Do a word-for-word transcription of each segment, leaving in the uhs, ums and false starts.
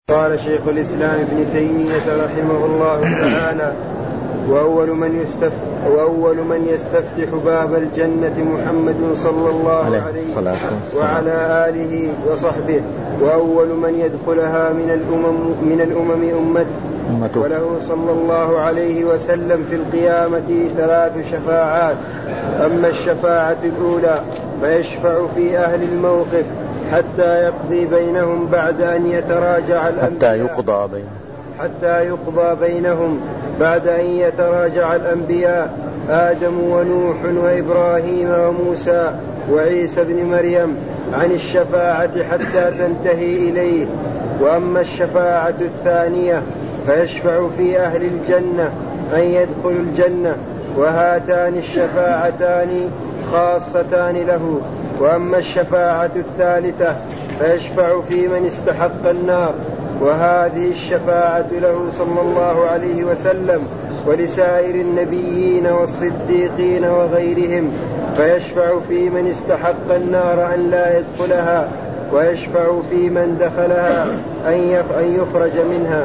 قال شيخ الإسلام ابن تيمية رحمه الله تعالى: وأول من يستفتح, وأول من يستفتح باب الجنة محمد صلى الله عليه وعلى آله وصحبه، وأول من يدخلها من الأمم, من الأمم أمته، وله صلى الله عليه وسلم في القيامة ثلاث شفاعات. أما الشفاعة الأولى فيشفع في أهل الموقف حتى يقضي بينهم بعد أن يتراجع الأنبياء حتى يقضى بينهم حتى يقضى بينهم بعد أن يتراجع الأنبياء آدم ونوح وإبراهيم وموسى وعيسى بن مريم عن الشفاعة حتى تنتهي إليه. وأما الشفاعة الثانية فيشفع في أهل الجنة أن يدخلوا الجنة، وهاتان الشفاعتان خاصتان له. وأما الشفاعة الثالثة فيشفع في من استحق النار، وهذه الشفاعة له صلى الله عليه وسلم ولسائر النبيين والصديقين وغيرهم. فيشفع في من استحق النار أن لا يدخلها، ويشفع في من دخلها أن يخرج منها.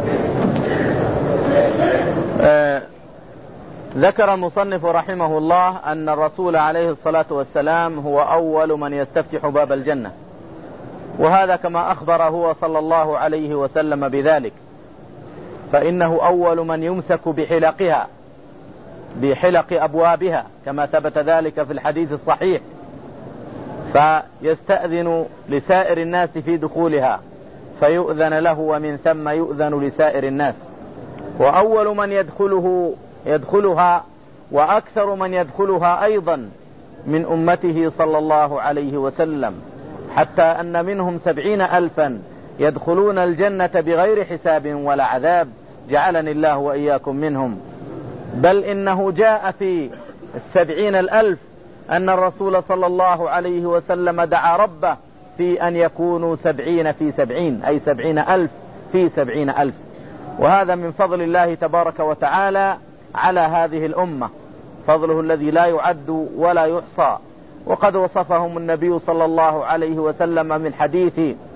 آه ذكر المصنف رحمه الله أن الرسول عليه الصلاة والسلام هو أول من يستفتح باب الجنة، وهذا كما أخبر هو صلى الله عليه وسلم بذلك، فإنه أول من يمسك بحلقها بحلق أبوابها كما ثبت ذلك في الحديث الصحيح، فيستأذن لسائر الناس في دخولها فيؤذن له، ومن ثم يؤذن لسائر الناس. وأول من يدخله يدخلها وأكثر من يدخلها أيضا من أمته صلى الله عليه وسلم، حتى أن منهم سبعين ألفا يدخلون الجنة بغير حساب ولا عذاب، جعلني الله وإياكم منهم. بل إنه جاء في السبعين الألف أن الرسول صلى الله عليه وسلم دعا ربه في أن يكونوا سبعين في سبعين، أي سبعين ألف في سبعين ألف. وهذا من فضل الله تبارك وتعالى على هذه الأمة، فضله الذي لا يعد ولا يحصى. وقد وصفهم النبي صلى الله عليه وسلم من حديث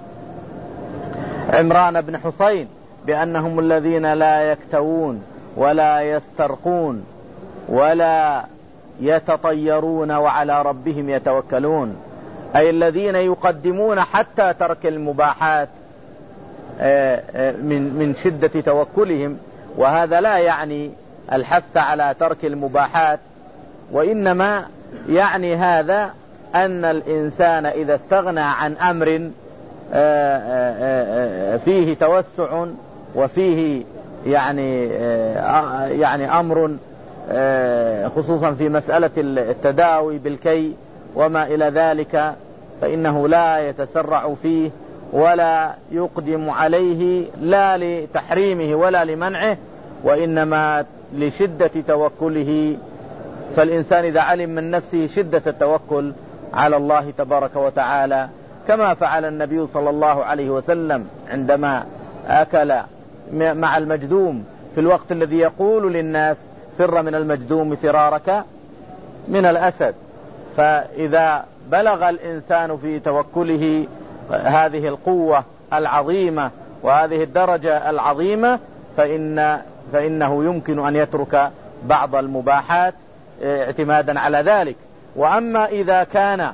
عمران بن حسين بأنهم الذين لا يكتوون ولا يسترقون ولا يتطيرون وعلى ربهم يتوكلون، أي الذين يقدمون حتى ترك المباحات من من شدة توكلهم. وهذا لا يعني الحث على ترك المباحات، وإنما يعني هذا أن الإنسان إذا استغنى عن أمر فيه توسع وفيه يعني يعني أمر خصوصا في مسألة التداوي بالكي وما إلى ذلك، فإنه لا يتسرع فيه ولا يقدم عليه لا لتحريمه ولا لمنعه، وإنما لشدة توكله. فالإنسان إذا علم من نفسه شدة التوكل على الله تبارك وتعالى، كما فعل النبي صلى الله عليه وسلم عندما أكل مع المجذوم في الوقت الذي يقول للناس فر من المجذوم فرارك من الأسد. فإذا بلغ الإنسان في توكله هذه القوة العظيمة وهذه الدرجة العظيمة فإن فإنه يمكن أن يترك بعض المباحات اعتمادا على ذلك. وأما إذا كان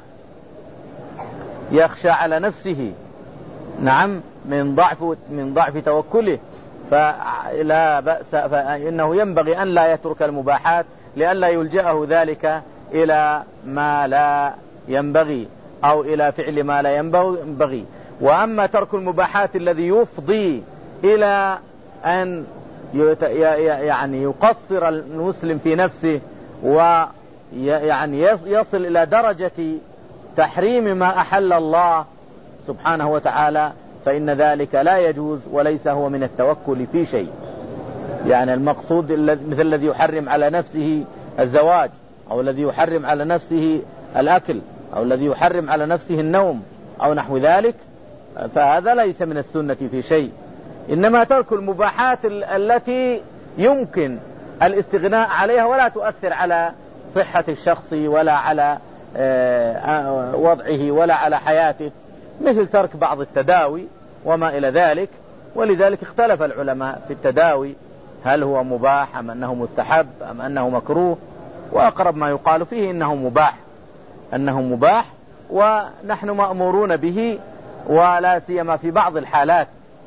يخشى على نفسه نعم من ضعف من ضعف توكله فلا بأس، فإنه ينبغي أن لا يترك المباحات لئلا يلجأه ذلك إلى ما لا ينبغي أو إلى فعل ما لا ينبغي. وأما ترك المباحات الذي يفضي إلى أن يعني يقصر المسلم في نفسه ويعني يصل إلى درجة تحريم ما أحل الله سبحانه وتعالى، فإن ذلك لا يجوز وليس هو من التوكل في شيء. يعني المقصود مثل الذي يحرم على نفسه الزواج، أو الذي يحرم على نفسه الأكل، أو الذي يحرم على نفسه النوم أو نحو ذلك، فهذا ليس من السنة في شيء. إنما ترك المباحات التي يمكن الاستغناء عليها ولا تؤثر على صحة الشخص ولا على وضعه ولا على حياته، مثل ترك بعض التداوي وما إلى ذلك، ولذلك اختلف العلماء في التداوي، هل هو مباح أم أنه مستحب أم أنه مكروه، وأقرب ما يقال فيه إنه مباح، أنه مباح ونحن مأمورون به، ولا سيما في بعض الحالات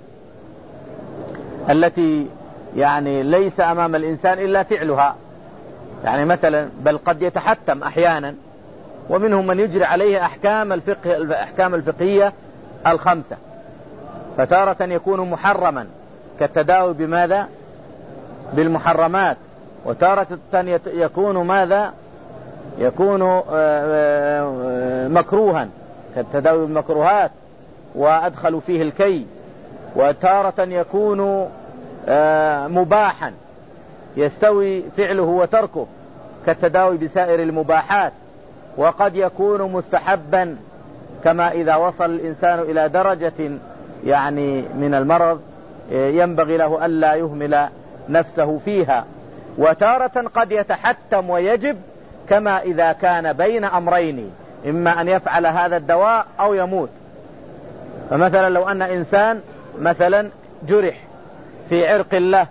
التي يعني ليس أمام الإنسان إلا فعلها، يعني مثلا بل قد يتحتم أحيانا، ومنهم من يجري عليه أحكام الفقه الأحكام الفقهية الخمسة، فتارة يكون محرما كالتداوي بماذا؟ بالمحرمات، وتارة يكون ماذا؟ يكون مكروها كالتداوي بالمكروهات وأدخلوا فيه الكي، وتارة يكون مباحا يستوي فعله وتركه كالتداوي بسائر المباحات، وقد يكون مستحبا كما إذا وصل الإنسان إلى درجة يعني من المرض ينبغي له ألا يهمل نفسه فيها، وتارة قد يتحتم ويجب كما إذا كان بين أمرين، إما أن يفعل هذا الدواء أو يموت. فمثلا لو أن إنسان مثلا جرح في عرق له،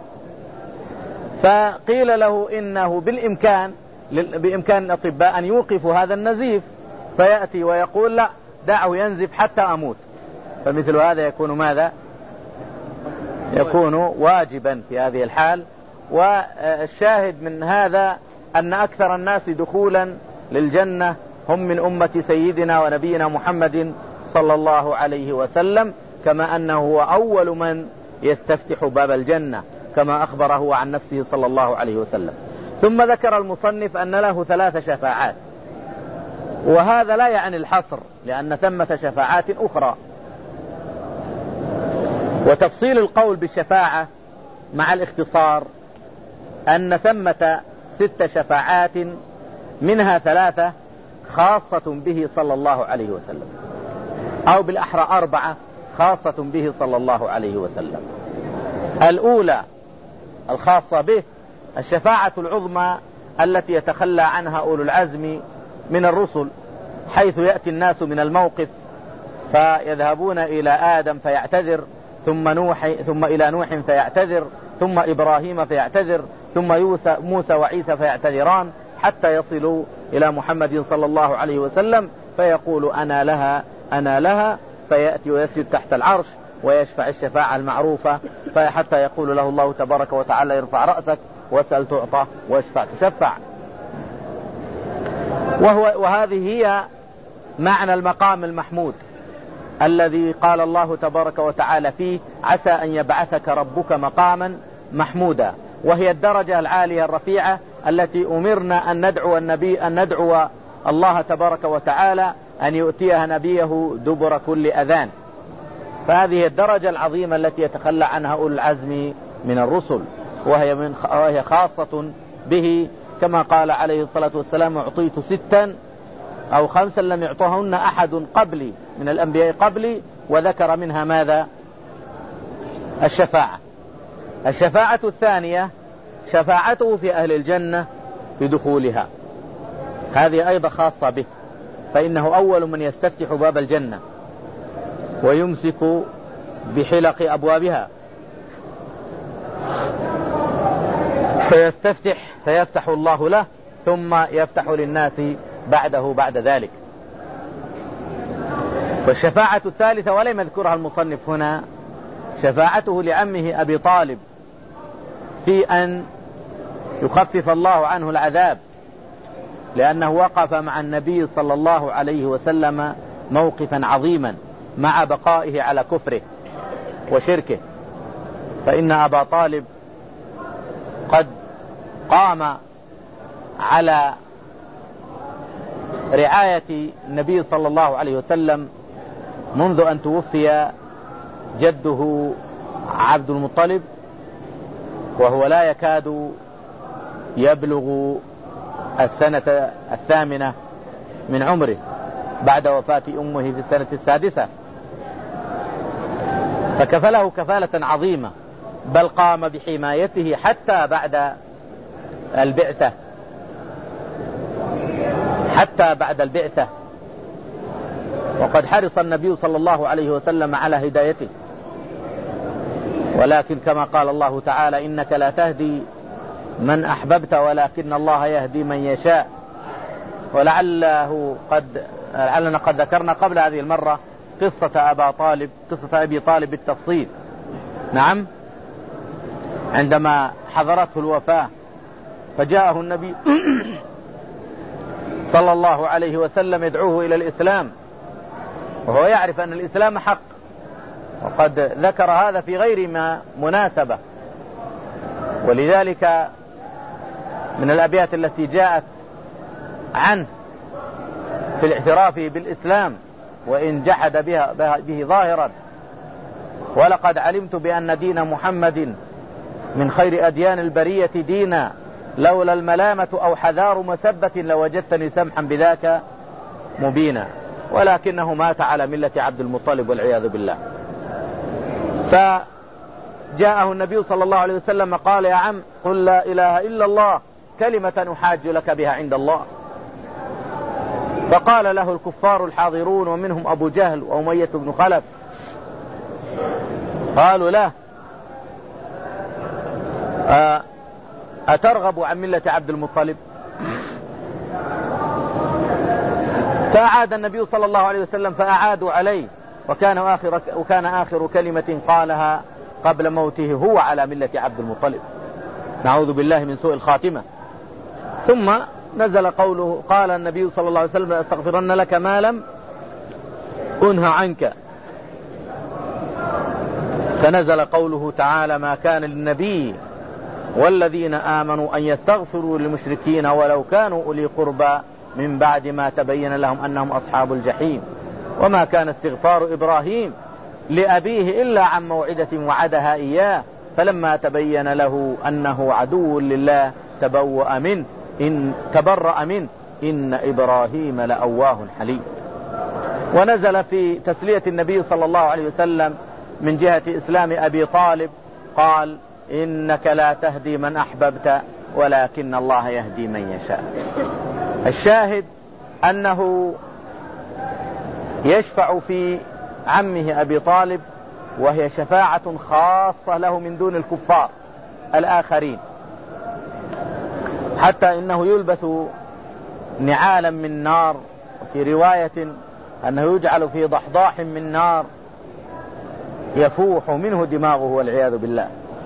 فقيل له إنه بالإمكان بإمكان الأطباء أن يوقفوا هذا النزيف، فيأتي ويقول لا دعه ينزف حتى أموت، فمثل هذا يكون ماذا؟ يكون واجبا في هذه الحال. والشاهد من هذا أن أكثر الناس دخولا للجنة هم من أمة سيدنا ونبينا محمد صلى الله عليه وسلم، كما أنه هو أول من يستفتح باب الجنة كما أخبره عن نفسه صلى الله عليه وسلم. ثم ذكر المصنف أن له ثلاث شفاعات، وهذا لا يعني الحصر، لأن ثمة شفاعات أخرى. وتفصيل القول بالشفاعة مع الاختصار أن ثمة ست شفاعات، منها ثلاثة خاصة به صلى الله عليه وسلم، أو بالأحرى أربعة خاصة به صلى الله عليه وسلم. الأولى الخاصة به الشفاعة العظمى التي يتخلى عنها أولو العزم من الرسل، حيث يأتي الناس من الموقف فيذهبون إلى آدم فيعتذر، ثم نوح ثم إلى نوح فيعتذر، ثم إبراهيم فيعتذر، ثم موسى وعيسى فيعتذران، حتى يصلوا إلى محمد صلى الله عليه وسلم فيقول أنا لها أنا لها، فيأتي ويسجد تحت العرش ويشفع الشفاعة المعروفة، حتى يقول له الله تبارك وتعالى ارفع رأسك واسأل تعطى واشفع تشفع. وهو وهذه هي معنى المقام المحمود الذي قال الله تبارك وتعالى فيه عسى أن يبعثك ربك مقاما محمودا، وهي الدرجة العالية الرفيعة التي أمرنا أن ندعو النبي أن ندعو الله تبارك وتعالى أن يؤتيها نبيه دبر كل أذان. فهذه الدرجة العظيمة التي يتخلى عنها أولو العزم من الرسل، وهي, من وهي خاصة به، كما قال عليه الصلاة والسلام أعطيت ستا أو خمسا لم يعطهن أحد قبلي من الأنبياء قبلي، وذكر منها ماذا؟ الشفاعة. الشفاعة الثانية شفاعته في أهل الجنة بدخولها، هذه أيضا خاصة به، فإنه أول من يستفتح باب الجنة ويمسك بحلق أبوابها، فيستفتح فيفتح الله له، ثم يفتح للناس بعده بعد ذلك. والشفاعة الثالثة ولم يذكرها المصنف هنا شفاعته لعمه أبي طالب في أن يخفف الله عنه العذاب، لأنه وقف مع النبي صلى الله عليه وسلم موقفا عظيما مع بقائه على كفره وشركه، فإن أبا طالب قد قام على رعاية النبي صلى الله عليه وسلم منذ أن توفي جده عبد المطلب، وهو لا يكاد يبلغ السنة الثامنة من عمره بعد وفاة أمه في السنة السادسة، فكفله كفالة عظيمة، بل قام بحمايته حتى بعد البعثة حتى بعد البعثة وقد حرص النبي صلى الله عليه وسلم على هدايته. ولكن كما قال الله تعالى إنك لا تهدي من أحببت ولكن الله يهدي من يشاء. ولعله قد لعلنا قد ذكرنا قبل هذه المرة قصة أبا طالب قصة أبي طالب بالتفصيل. نعم، عندما حضرته الوفاة فجاءه النبي صلى الله عليه وسلم يدعوه إلى الإسلام، وهو يعرف أن الإسلام حق، وقد ذكر هذا في غير ما مناسبة. ولذلك من الأبيات التي جاءت عنه في الاعتراف بالإسلام وإن جحد بها به ظاهرا: ولقد علمت بأن دين محمد من خير أديان البرية دينا، لولا الملامة أو حذار مسبة لوجدتني سمحا بذاك مبينا، ولكنه مات على ملة عبد المطلب والعياذ بالله. فجاءه النبي صلى الله عليه وسلم قال: يا عم قل لا إله إلا الله كلمة أحاج لك بها عند الله. فقال له الكفار الحاضرون ومنهم أبو جهل وأمية بن خلف قالوا له: أترغب عن ملة عبد المطلب؟ فأعاد النبي صلى الله عليه وسلم فأعادوا عليه، وكان آخر, وكان آخر كلمة قالها قبل موته هو على ملة عبد المطلب، نعوذ بالله من سوء الخاتمة. ثم نزل قوله: قال النبي صلى الله عليه وسلم: أستغفرن لك ما لم أنه عنك. فنزل قوله تعالى: ما كان للنبي والذين آمنوا أن يستغفروا للمشركين ولو كانوا أولي قربى من بعد ما تبين لهم أنهم أصحاب الجحيم، وما كان استغفار إبراهيم لأبيه إلا عن موعدة وعدها إياه فلما تبين له أنه عدو لله تبوأ منه إن تبرأ منه إن إبراهيم لأواه حليم. ونزل في تسلية النبي صلى الله عليه وسلم من جهة إسلام أبي طالب قال: إنك لا تهدي من أحببت ولكن الله يهدي من يشاء. الشاهد أنه يشفع في عمه أبي طالب، وهي شفاعة خاصة له من دون الكفار الآخرين، حتى إنه يلبس نعالا من نار، في رواية أنه يجعل في ضحضاح من نار يفوح منه دماغه والعياذ بالله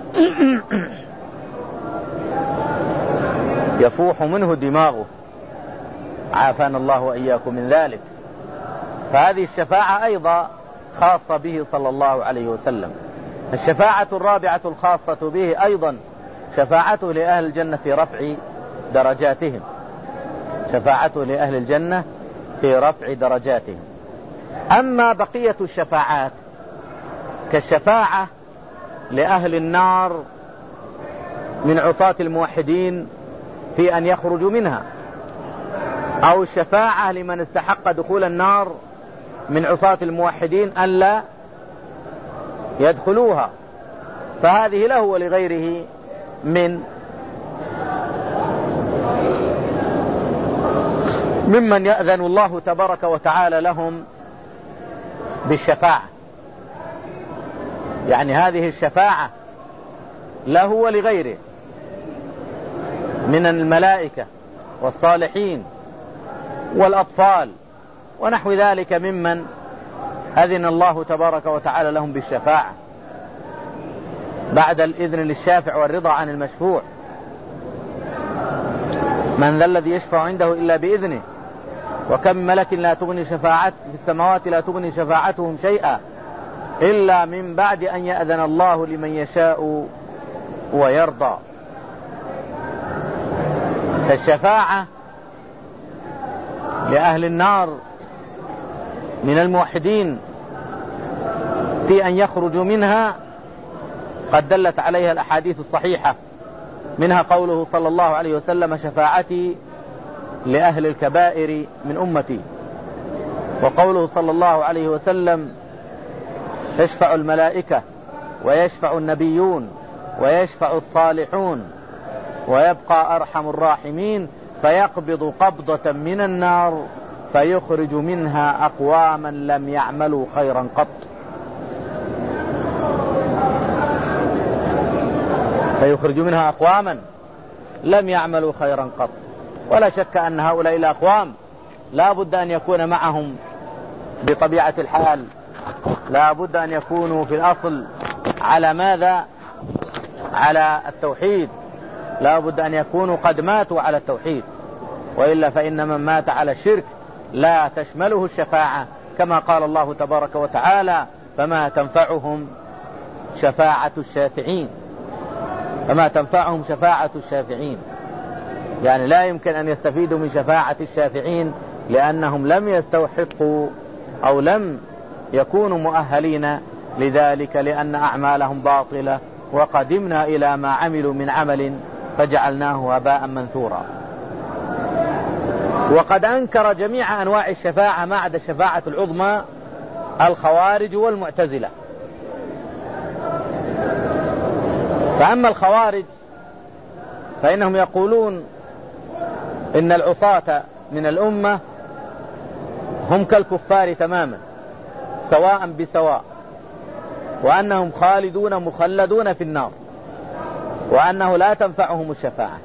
يفوح منه دماغه، عافانا الله وإياكم من ذلك. فهذه الشفاعة أيضا خاصة به صلى الله عليه وسلم. الشفاعة الرابعة الخاصة به أيضا شفاعته لأهل الجنة في رفع درجاتهم، شفاعته لأهل الجنة في رفع درجاتهم. أما بقية الشفاعات كالشفاعة لأهل النار من عصاة الموحدين في أن يخرجوا منها، أو الشفاعة لمن استحق دخول النار من عصاة الموحدين ألا يدخلوها، فهذه له ولغيره من ممن يأذن الله تبارك وتعالى لهم بالشفاعة. يعني هذه الشفاعة له ولغيره من الملائكة والصالحين والأطفال ونحو ذلك ممن أذن الله تبارك وتعالى لهم بالشفاعة بعد الإذن للشافع والرضا عن المشفوع. من ذا الذي يشفع عنده إلا بإذنه وكم ملك لا تغني شفاعة في السماوات لا تغني شفاعتهم شيئا إلا من بعد أن يأذن الله لمن يشاء ويرضى. فالشفاعة لأهل النار من الموحدين في أن يخرجوا منها قد دلت عليها الأحاديث الصحيحة، منها قوله صلى الله عليه وسلم: شفاعتي لأهل الكبائر من أمتي، وقوله صلى الله عليه وسلم: تشفع الملائكة ويشفع النبيون ويشفع الصالحون ويبقى أرحم الراحمين فيقبض قبضة من النار فيخرج منها أقواما لم يعملوا خيرا قط. فيخرج منها أقواما لم يعملوا خيرا قط. ولا شك أن هؤلاء الأقوام لا بد أن يكون معهم بطبيعة الحال، لا بد أن يكونوا في الأصل على ماذا؟ على التوحيد، لا بد أن يكونوا قد ماتوا على التوحيد، وإلا فإن من مات على الشرك لا تشمله الشفاعة، كما قال الله تبارك وتعالى: فما تنفعهم شفاعة الشافعين. فما تنفعهم شفاعة الشافعين، يعني لا يمكن أن يستفيدوا من شفاعة الشافعين، لأنهم لم يستوحقوا أو لم يكونوا مؤهلين لذلك، لأن أعمالهم باطلة، وقدمنا إلى ما عملوا من عمل فجعلناه هباء منثورا. وقد أنكر جميع أنواع الشفاعة ما عدا الشفاعة العظمى الخوارج والمعتزلة. فأما الخوارج فإنهم يقولون إن العصاة من الأمة هم كالكفار تماما سواء بسواء، وأنهم خالدون مخلدون في النار، وأنه لا تنفعهم الشفاعة.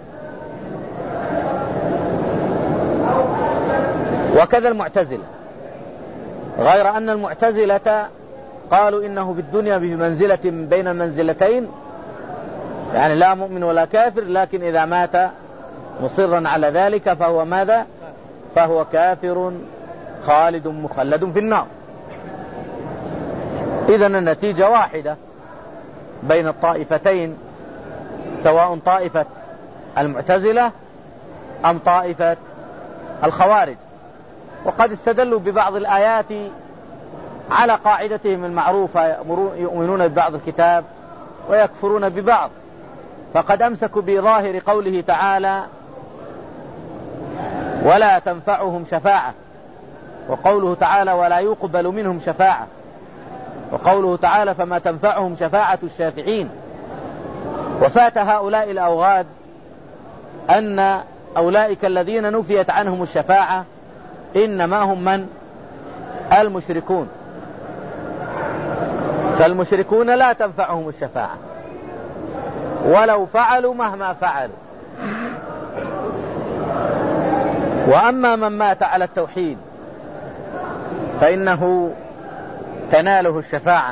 وكذا المعتزلة، غير أن المعتزلة قالوا إنه في الدنيا بمنزلة بين المنزلتين، يعني لا مؤمن ولا كافر، لكن إذا مات مصرا على ذلك فهو ماذا؟ فهو كافر خالد مخلد في النار. إذن النتيجة واحدة بين الطائفتين، سواء طائفة المعتزلة أم طائفة الخوارج. وقد استدلوا ببعض الآيات على قاعدتهم المعروفة: يؤمنون ببعض الكتاب ويكفرون ببعض. فقد أمسكوا بظاهر قوله تعالى: ولا تنفعهم شفاعة، وقوله تعالى: ولا يقبل منهم شفاعة، وقوله تعالى: فما تنفعهم شفاعة الشافعين. وفات هؤلاء الأوغاد أن أولئك الذين نفيت عنهم الشفاعة إنما هم من؟ المشركون. فالمشركون لا تنفعهم الشفاعة ولو فعلوا مهما فعلوا. وأما من مات على التوحيد فإنه تناله الشفاعة،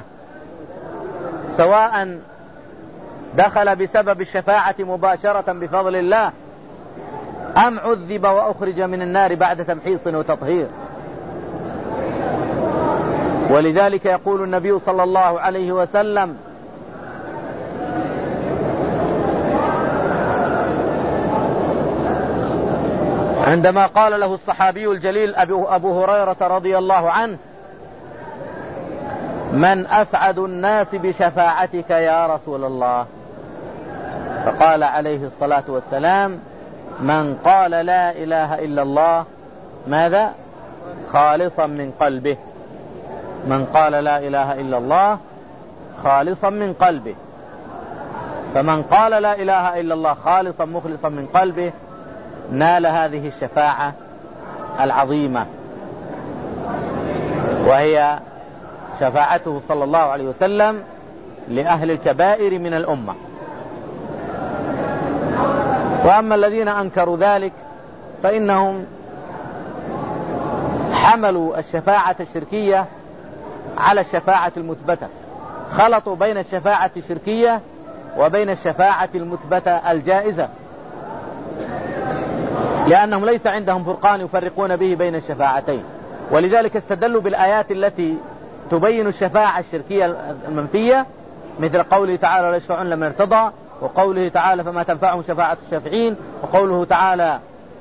سواء دخل بسبب الشفاعة مباشرة بفضل الله أم عذب وأخرج من النار بعد تمحيص وتطهير. ولذلك يقول النبي صلى الله عليه وسلم: عندما قال له الصحابي الجليل أبو هريرة رضي الله عنه: من أسعد الناس بشفاعتك يا رسول الله؟ فقال عليه الصلاة والسلام: من قال لا إله إلا الله ماذا؟ خالصا من قلبه. من قال لا إله إلا الله خالصا من قلبه. فمن قال لا إله إلا الله خالصا مخلصا من قلبه نال هذه الشفاعة العظيمة، وهي شفاعته صلى الله عليه وسلم لأهل الكبائر من الأمة. وأما الذين أنكروا ذلك فإنهم حملوا الشفاعة الشركية على الشفاعة المثبتة، خلطوا بين الشفاعة الشركية وبين الشفاعة المثبتة الجائزة، لأنهم ليس عندهم فرقان يفرقون به بين الشفاعتين. ولذلك استدلوا بالآيات التي تبين الشفاعة الشركية المنفية، مثل قوله تعالى: ولا يشفعون لمن ارتضى، وقوله تعالى: فما تنفعهم شفاعة الشافعين، وقوله تعالى: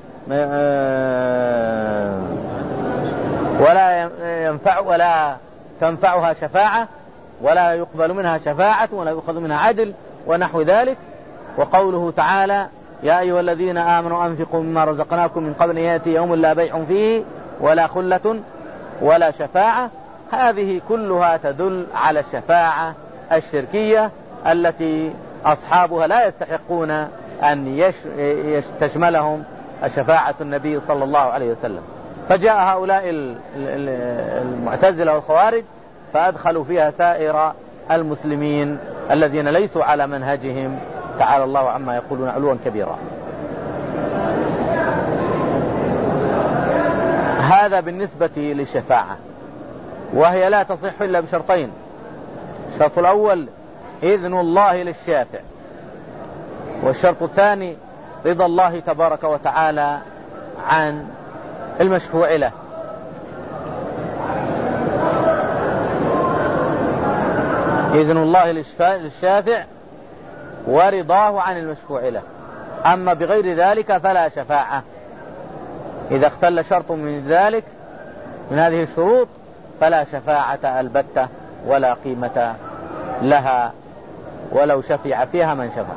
ولا ينفع ولا تنفعها شفاعة ولا يقبل منها شفاعة ولا يؤخذ منها عدل، ونحو ذلك. وقوله تعالى: يا أيها الذين آمنوا أنفقوا مما رزقناكم من قبل يأتي يوم لا بيع فيه ولا خلة ولا شفاعة. هذه كلها تدل على الشفاعة الشركية التي أصحابها لا يستحقون أن يش... تشملهم الشفاعة النبي صلى الله عليه وسلم. فجاء هؤلاء المعتزلة والخوارج فأدخلوا فيها سائر المسلمين الذين ليسوا على منهجهم تعالى الله عما يقولون علوا كبيرا. هذا بالنسبة للشفاعة، وهي لا تصح إلا بشرطين. الشرط الأول إذن الله للشافع، والشرط الثاني رضا الله تبارك وتعالى عن المشفوع له. إذن الله للشافع ورضاه عن المشفوع له، أما بغير ذلك فلا شفاعة. إذا اختل شرط من ذلك من هذه الشروط فلا شفاعة البتة ولا قيمة لها ولو شفع فيها من شفع.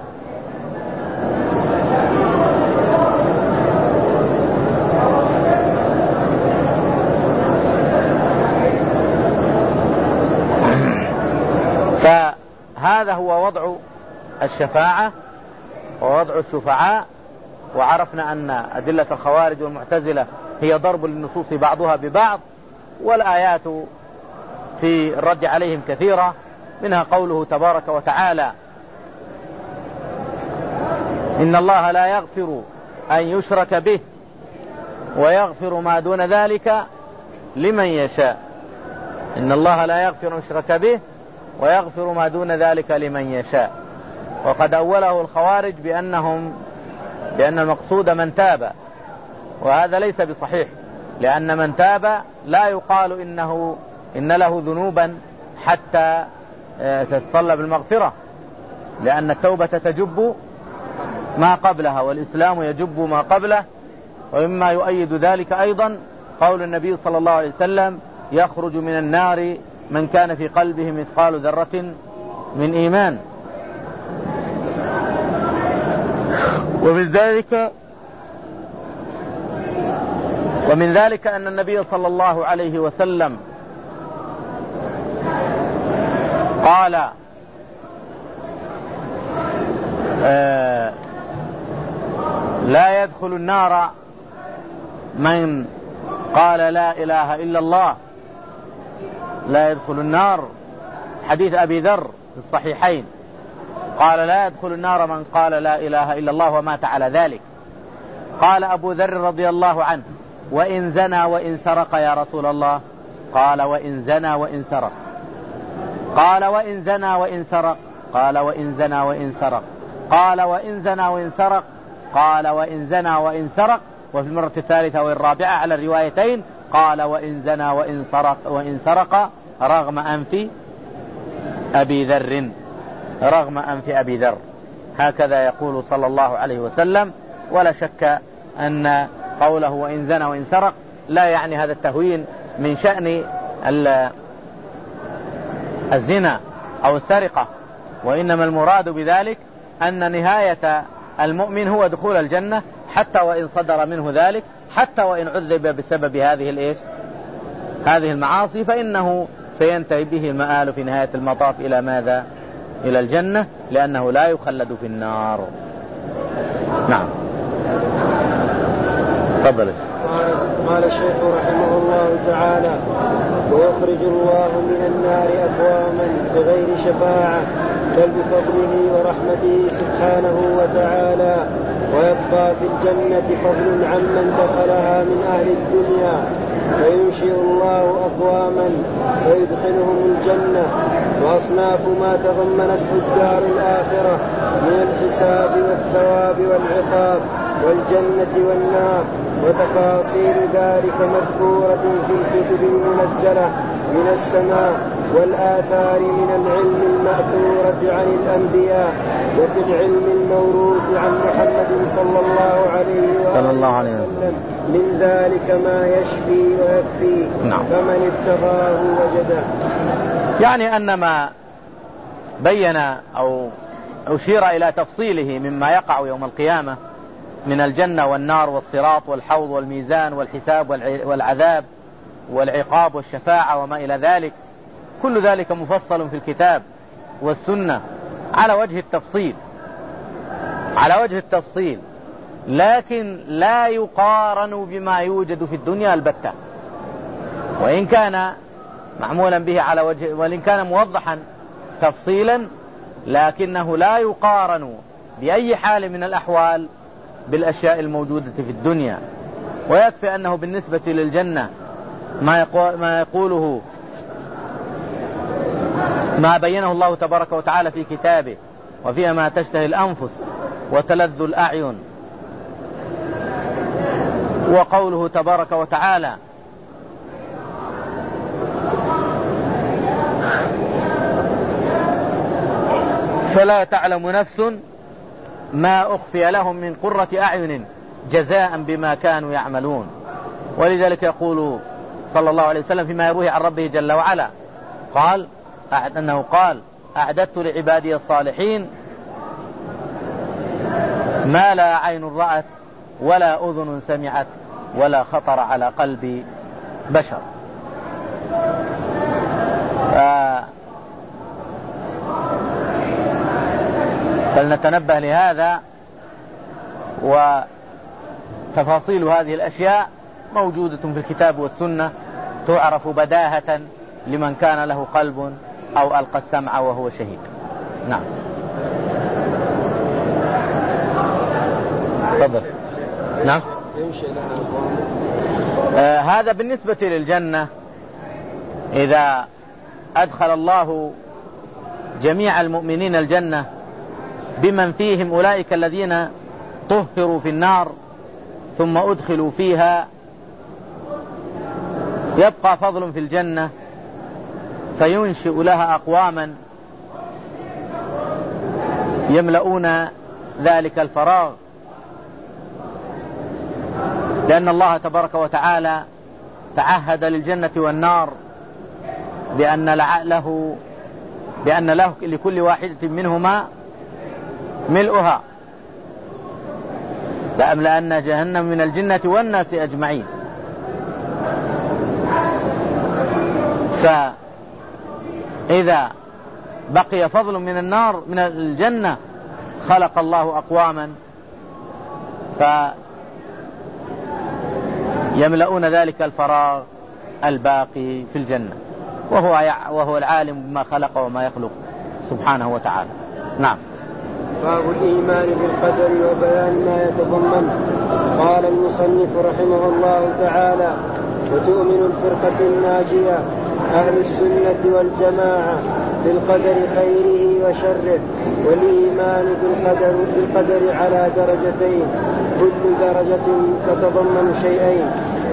فهذا هو وضع الشفاعة ووضع الشفعاء. وعرفنا أن أدلة الخوارج والمعتزلة هي ضرب للنصوص بعضها ببعض، والآيات في الرد عليهم كثيرة، منها قوله تبارك وتعالى: إن الله لا يغفر أن يشرك به ويغفر ما دون ذلك لمن يشاء. إن الله لا يغفر أن يشرك به ويغفر ما دون ذلك لمن يشاء. وقد أوله الخوارج بأنهم بأن المقصود من تاب، وهذا ليس بصحيح، لأن من تاب لا يقال إنه إن له ذنوبا حتى تتطلب المغفرة، لأن التوبة تجب ما قبلها والإسلام يجب ما قبله. ومما يؤيد ذلك أيضا قول النبي صلى الله عليه وسلم: يخرج من النار من كان في قلبه مثقال ذرة من إيمان. ومن ذلك ومن ذلك أن النبي صلى الله عليه وسلم قال: آه لا يدخل النار من قال لا إله إلا الله. لا يدخل النار، حديث أبي ذر في الصحيحين، قال: لا يدخل النار من قال لا إله إلا الله ومات على ذلك. قال أبو ذر رضي الله عنه: وإن زنى وإن سرق يا رسول الله؟ قال: وإن زنى وإن سرق. قال: وإن زنى وإن سرق؟ قال: وإن زنى وإن سرق. قال: وإن زنى وإن سرق؟ قال: وإن زنى وإن سرق. وفي المرة الثالثة والرابعة على الروايتين قال: وإن زنى وإن سرق وإن سرق رغم أنف أبي ذر، رغم أنف أبي ذر. هكذا يقول صلى الله عليه وسلم. ولا شك أن قوله وإن زنى وإن سرق لا يعني هذا التهوين من شأن الزنا أو السرقة، وإنما المراد بذلك أن نهاية المؤمن هو دخول الجنة، حتى وإن صدر منه ذلك، حتى وإن عذب بسبب هذه الإيش هذه المعاصي، فإنه سينتهي به المآل في نهاية المطاف إلى ماذا؟ إلى الجنة، لأنه لا يخلد في النار. نعم. تفضل. قال الشيخ رحمه الله تعالى: ويخرج الله من النار أقواما بغير شفاعة بل بفضله ورحمته سبحانه وتعالى، ويبقى في الجنة فضل عمن دخلها من أهل الدنيا، فينشئ الله أقواما فيدخلهم الجنة. وأصناف ما تضمنته الدار الآخرة من الحساب والثواب والعقاب والجنة والنار، وتفاصيل ذلك مذكورة في الكتب المنزلة من السماء والآثار من العلم المأثورة عن الأنبياء، وفي العلم الموروث عن محمد صلى الله عليه وسلم من ذلك ما يشفي ويكفي. نعم. فمن ابتغاه وجده. يعني أن ما بين أو أشير إلى تفصيله مما يقع يوم القيامة من الجنة والنار والصراط والحوض والميزان والحساب والعذاب والعقاب والشفاعة وما إلى ذلك، كل ذلك مفصل في الكتاب والسنة على وجه التفصيل على وجه التفصيل لكن لا يقارن بما يوجد في الدنيا البتة، وإن كان معمولا به على وجه، وإن كان موضحا تفصيلا، لكنه لا يقارن بأي حال من الأحوال بالأشياء الموجودة في الدنيا. ويكفي أنه بالنسبة للجنة ما ما يقوله ما بينه الله تبارك وتعالى في كتابه، وفيها ما تشتهي الأنفس وتلذ الأعين، وقوله تبارك وتعالى فلا تعلم نفس ما أخفي لهم من قرة أعين جزاء بما كانوا يعملون. ولذلك يقول صلى الله عليه وسلم فيما يرويه عن ربه جل وعلا قال أنه قال أعددت لعبادي الصالحين ما لا عين رأت ولا أذن سمعت ولا خطر على قلب بشر. فلنتنبه لهذا، وتفاصيل هذه الأشياء موجودة في الكتاب والسنة تعرف بداهة لمن كان له قلب أو ألقى السمع وهو شهيد. نعم تفضل. نعم آه هذا بالنسبة للجنة. إذا أدخل الله جميع المؤمنين الجنة بمن فيهم أولئك الذين طهروا في النار ثم أدخلوا فيها، يبقى فضل في الجنة فينشئ لها أقواما يملؤون ذلك الفراغ، لأن الله تبارك وتعالى تعهد للجنة والنار بأن له بأن له لكل واحدة منهما ملؤها، لأملأن جهنم من الجنة والناس أجمعين. فإذا بقي فضل من النار من الجنة خلق الله أقواما فيملؤون ذلك الفراغ الباقي في الجنة، وهو وهو العالم بما خلق وما يخلق سبحانه وتعالى. نعم. باب الإيمان بالقدر وبيان ما يتضمن. قال المصنف رحمه الله تعالى: وتؤمن الفرقة الناجية أهل السنة والجماعة بالقدر خيره وشره، والإيمان بالقدر, بالقدر على درجتين، كل درجة تتضمن شيئين.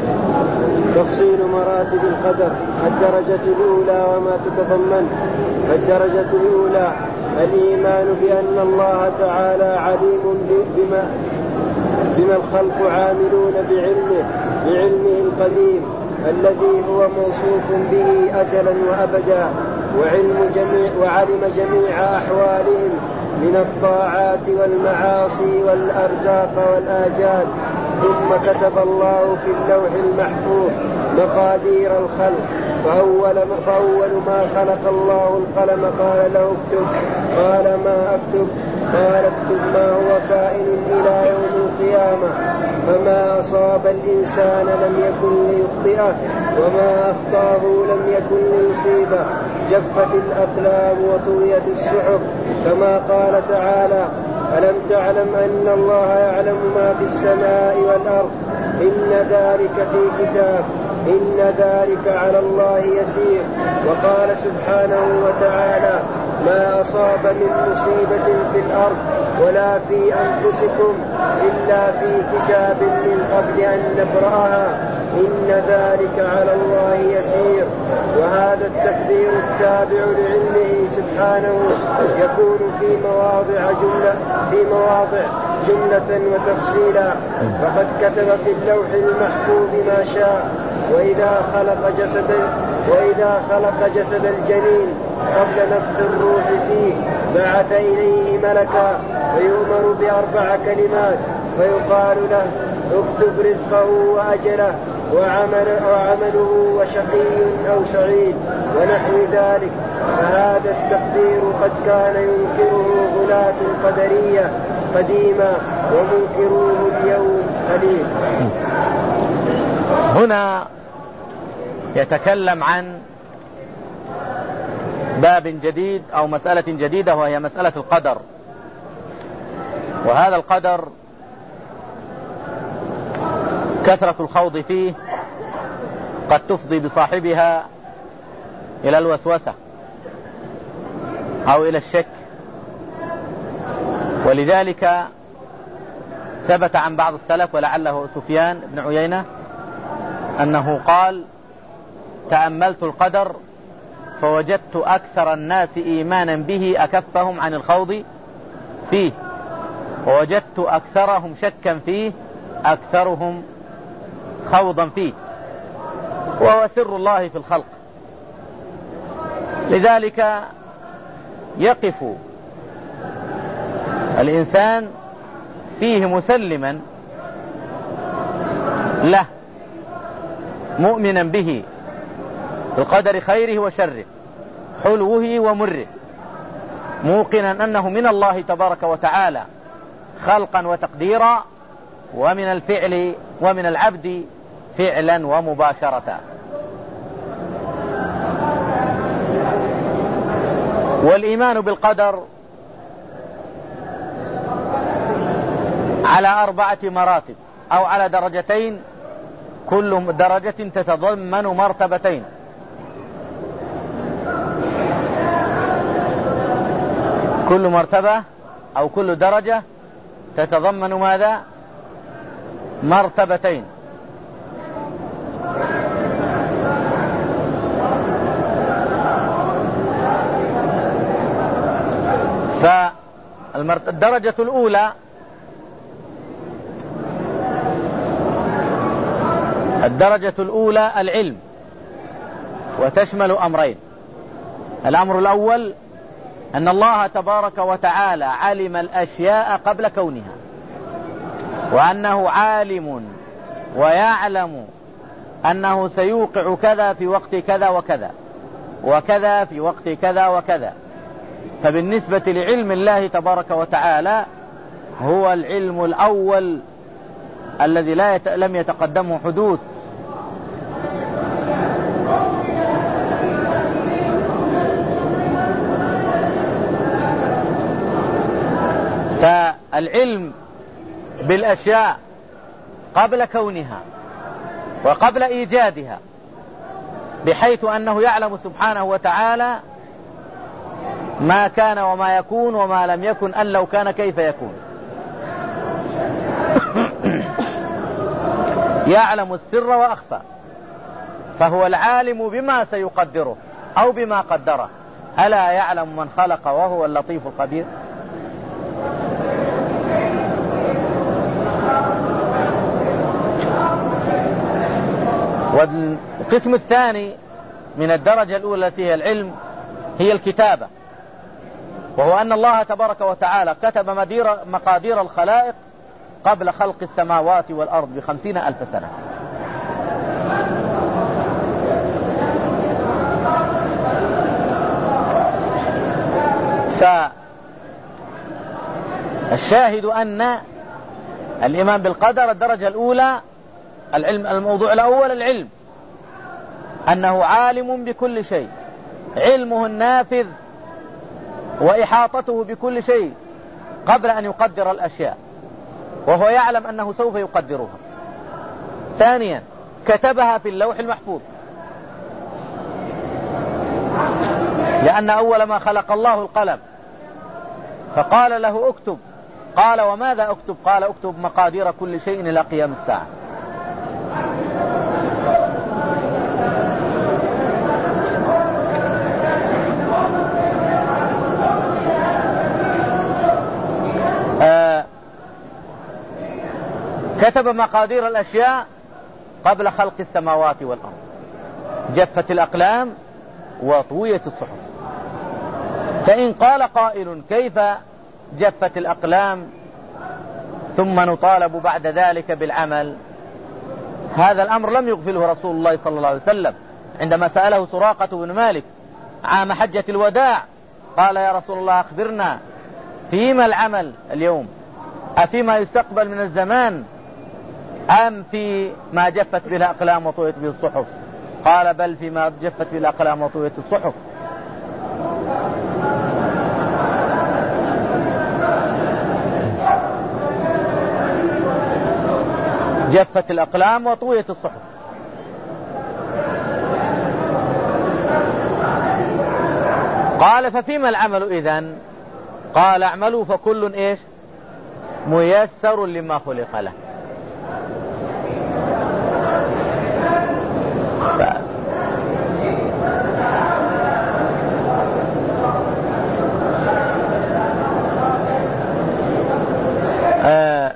تفصيل مراتب القدر: الدرجة الأولى وما تتضمن. الدرجة الأولى الإيمان بأن الله تعالى عليم بما, بما الخلق عاملون بعلمه بعلمه القديم الذي هو موصوف به أزلا وأبدا، وعلم جميع وعلم جميع أحوالهم من الطاعات والمعاصي والأرزاق والآجال. ثم كتب الله في اللوح المحفوظ مقادير الخلق، فأول ما, فأول ما خلق الله القلم قال له اكتب، قال ما أكتب؟ قال اكتب ما هو كائن إلى يوم القيامة، فما أصاب الإنسان لم يكن ليخطئه، وما أخطاه لم يكن ليصيبه. جفت الأقلام وطويت الصحف، كما قال تعالى: ألم تعلم أن الله يعلم ما في السماء والأرض، إن ذلك في كتاب، إن ذلك على الله يسير. وقال سبحانه وتعالى: ما أصاب من مصيبة في الأرض ولا في أنفسكم إلا في كتاب من قبل أن نبرأها، إن ذلك على الله يسير. وهذا التقدير التابع لعلمه سبحانه يكون في مواضع جملة في مواضع جملة وتفصيلا، فقد كتب في اللوح المحفوظ ما شاء. وإذا خلق جسد وإذا خلق جسد الجنين قبل نفخ الروح فيه بعث إليه ملكا فيؤمر بأربع كلمات، فيقال له: اكتب رزقه وأجله وعمل وعمله وشقي أو سعيد ونحو ذلك. فهذا التقدير قد كان ينكره غلاة القدرية قديما، ومنكروه اليوم قليل. هنا يتكلم عن باب جديد أو مسألة جديدة، وهي مسألة القدر. وهذا القدر كثرة الخوض فيه قد تفضي بصاحبها إلى الوسوسة أو إلى الشك. ولذلك ثبت عن بعض السلف ولعله سفيان بن عيينة أنه قال: تأملت القدر فوجدت أكثر الناس إيمانا به أكفهم عن الخوض فيه، ووجدت أكثرهم شكا فيه أكثرهم خوضا فيه، وهو سر الله في الخلق. لذلك يقف الإنسان فيه مسلما له مؤمنا به بالقدر خيره وشره حلوه ومره، موقنا أنه من الله تبارك وتعالى خلقا وتقديرا، ومن الفعل ومن العبد فعلا ومباشرة. والإيمان بالقدر على أربعة مراتب أو على درجتين، كل درجة تتضمن مرتبتين. كل مرتبة أو كل درجة تتضمن ماذا؟ مرتبتين. فالدرجة الأولى الدرجة الأولى العلم، وتشمل أمرين. الأمر الأول أن الله تبارك وتعالى علم الأشياء قبل كونها، وأنه عالم ويعلم أنه سيوقع كذا في وقت كذا وكذا وكذا في وقت كذا وكذا. فبالنسبة لعلم الله تبارك وتعالى هو العلم الأول الذي لا يت... لم يتقدمه حدوث. فالعلم بالأشياء قبل كونها وقبل إيجادها، بحيث أنه يعلم سبحانه وتعالى ما كان وما يكون وما لم يكن أن لو كان كيف يكون. يعلم السر وأخفى، فهو العالم بما سيقدره أو بما قدره. ألا يعلم من خلق وهو اللطيف الخبير؟ والقسم الثاني من الدرجة الأولى التي هي العلم هي الكتابة، وهو أن الله تبارك وتعالى كتب مقادير الخلائق قبل خلق السماوات والأرض بخمسين ألف سنة. فالشاهد أن الإيمان بالقدر الدرجة الأولى العلم. الموضوع الأول العلم، أنه عالم بكل شيء، علمه النافذ وإحاطته بكل شيء قبل أن يقدر الأشياء، وهو يعلم أنه سوف يقدرها. ثانيا كتبها في اللوح المحفوظ، لأن أول ما خلق الله القلم فقال له اكتب، قال وماذا اكتب؟ قال اكتب مقادير كل شيء إلى قيام الساعة. آه كتب مقادير الأشياء قبل خلق السماوات والأرض، جفت الأقلام وطويت الصحف. فإن قال قائل كيف جفت الأقلام ثم نطالب بعد ذلك بالعمل؟ هذا الأمر لم يغفله رسول الله صلى الله عليه وسلم عندما سأله سراقة بن مالك عام حجة الوداع، قال يا رسول الله أخبرنا فيما العمل اليوم، أفيما يستقبل من الزمان أم في ما جفت به الأقلام وطويت به الصحف؟ قال بل فيما جفت به الأقلام وطويت الصحف. جفت الأقلام وطويت الصحف. قال ففيما العمل إذن؟ قال اعملوا فكل إيش ميسر لما خلق له. ف... آه...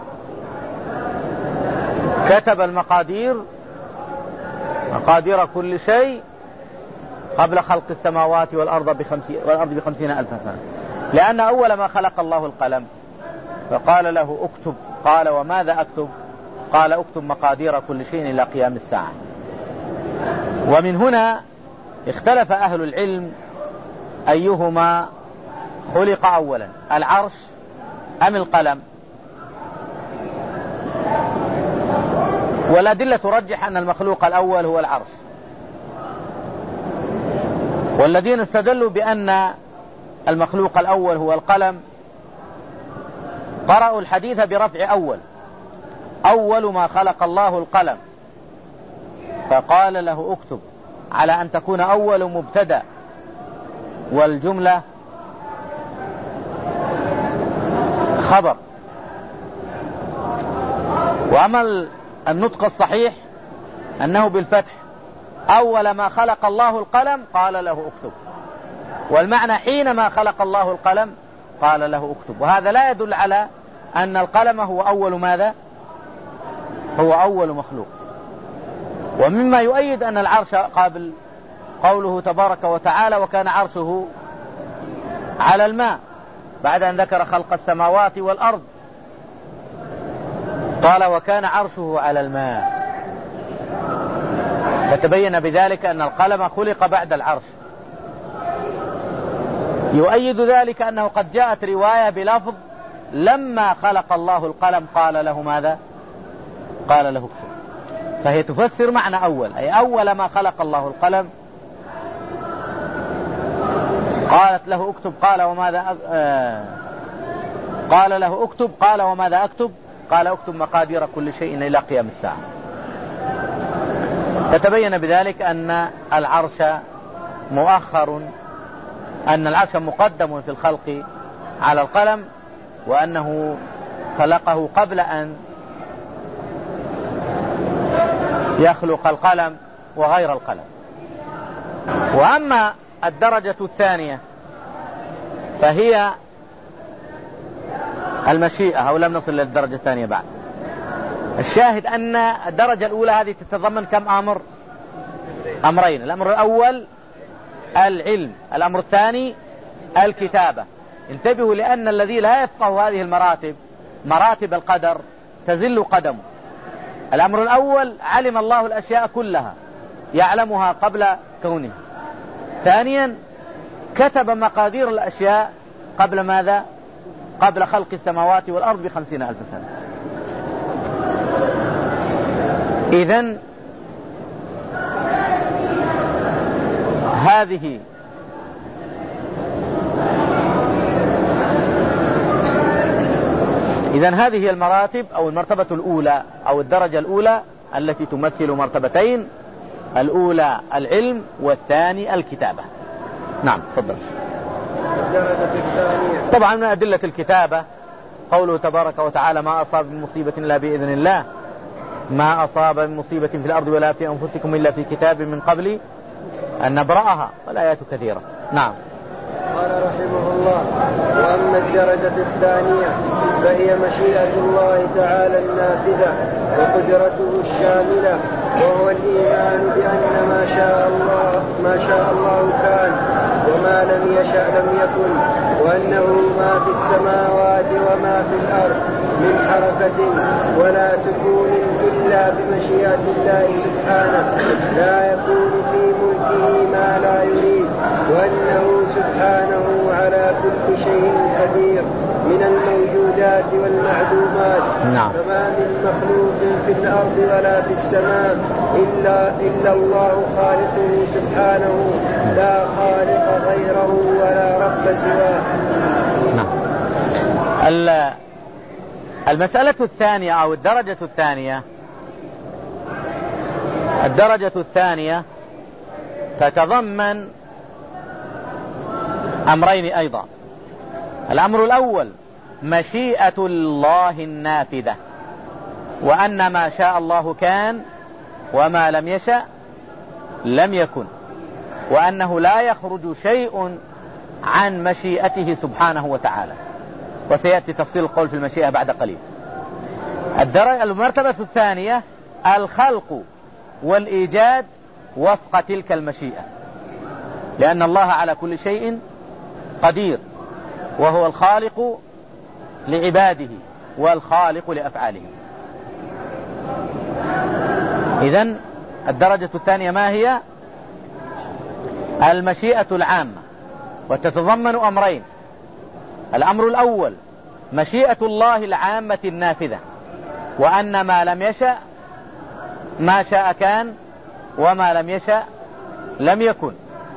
كتب المقادير مقادير كل شيء قبل خلق السماوات والأرض بخمسين, والأرض بخمسين ألف سنة، لأن أول ما خلق الله القلم فقال له اكتب. قال وماذا أكتب؟ قال اكتب مقادير كل شيء إلى قيام الساعة. ومن هنا اختلف أهل العلم أيهما خلق أولا، العرش أم القلم؟ والأدلة ترجح أن المخلوق الأول هو العرش، والذين استدلوا بأن المخلوق الأول هو القلم قرأوا الحديث برفع أول. أول ما خلق الله القلم فقال له اكتب، على أن تكون أول مبتدأ والجملة خبر. وأما النطق الصحيح أنه بالفتح، أول ما خلق الله القلم قال له اكتب، والمعنى حينما خلق الله القلم قال له اكتب. وهذا لا يدل على أن القلم هو أول ماذا؟ هو أول مخلوق. ومما يؤيد أن العرش قابل قوله تبارك وتعالى وكان عرشه على الماء، بعد أن ذكر خلق السماوات والأرض قال وكان عرشه على الماء، فتبين بذلك أن القلم خلق بعد العرش. يؤيد ذلك أنه قد جاءت رواية بلفظ لما خلق الله القلم قال له ماذا؟ قال له اكتب، فهي تفسر معنى أول، أي أول ما خلق الله القلم قالت له اكتب. قال وماذا آه قال له اكتب. قال وماذا أكتب؟ قال اكتب مقادير كل شيء إلى قيام الساعة. فتبين بذلك أن العرش مؤخر، أن العرش مقدم في الخلق على القلم، وأنه خلقه قبل أن يخلق القلم وغير القلم. وأما الدرجة الثانية فهي المشيئة، أو لم نصل للدرجة الثانية بعد. الشاهد أن الدرجة الأولى هذه تتضمن كم أمر؟ أمرين. الأمر الأول العلم، الأمر الثاني الكتابة. انتبهوا، لأن الذي لا يفقه هذه المراتب مراتب القدر تزل قدمه. الأمر الأول علم الله الأشياء كلها، يعلمها قبل كونه. ثانيا كتب مقادير الأشياء قبل ماذا؟ قبل خلق السماوات والأرض بخمسين ألف سنة. إذن هذه إذن هذه هي المراتب أو المرتبة الأولى أو الدرجة الأولى التي تمثل مرتبتين، الأولى العلم والثاني الكتابة. نعم تفضل. طبعا من أدلة الكتابة قوله تبارك وتعالى ما أصاب من مصيبة إلا بإذن الله، ما أصاب من مصيبة في الأرض ولا في أنفسكم إلا في كتاب من قبل أن نبرأها، والآيات كثيرة. نعم. قال رحمه الله: وأما الدرجة الثانية فهي مشيئة الله تعالى النافذة وقدرته الشاملة، وهو الإيمان بأن ما شاء الله ما شاء الله كان وما لم يشأ لم يكن، وأنه ما في السماوات وما في الأرض من حركة ولا سكون إلا بمشيئة الله سبحانه، لا يكون في ملكه ما لا يريد، وأنه سبحانه على كل شيء قدير من الموجودات والمعدومات. نعم. فما من مخلوق في الأرض ولا في السماء إلا, إلا الله خالقه سبحانه، لا خالق غيره ولا رب سواه. نعم. المسألة الثانية أو الدرجة الثانية الدرجة الثانية تتضمن أمرين أيضا. الأمر الأول مشيئة الله النافذة، وأن ما شاء الله كان وما لم يشأ لم يكن، وأنه لا يخرج شيء عن مشيئته سبحانه وتعالى، وسيأتي تفصيل القول في المشيئة بعد قليل. المرتبة الثانية الخلق والإيجاد وفق تلك المشيئة، لأن الله على كل شيء قدير، وهو الخالق لعباده والخالق لأفعالهم. إذن الدرجة الثانية ما هي؟ المشيئة العامة، وتتضمن أمرين. الأمر الأول مشيئة الله العامة النافذة، وأن ما لم يشأ ما شاء كان وما لم يشأ لم يكن،